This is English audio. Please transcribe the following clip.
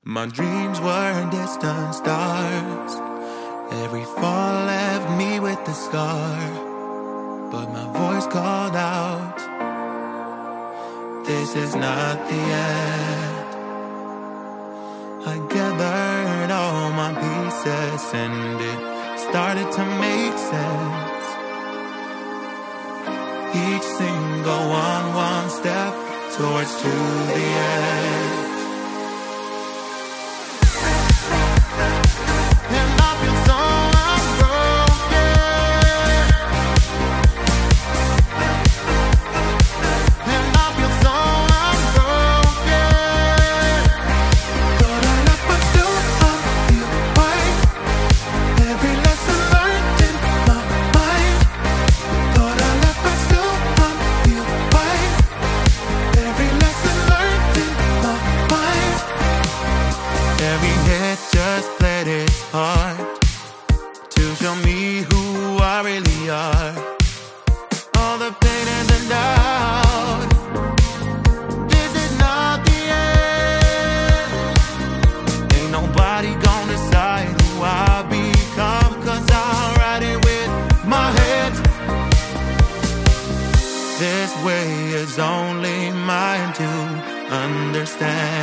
My dreams were distant stars. Every fall left me with a scar, but my voice called out, this is not the end. I gathered all my pieces and it started to make sense. Each single one step towards to the end. This way is only mine to understand.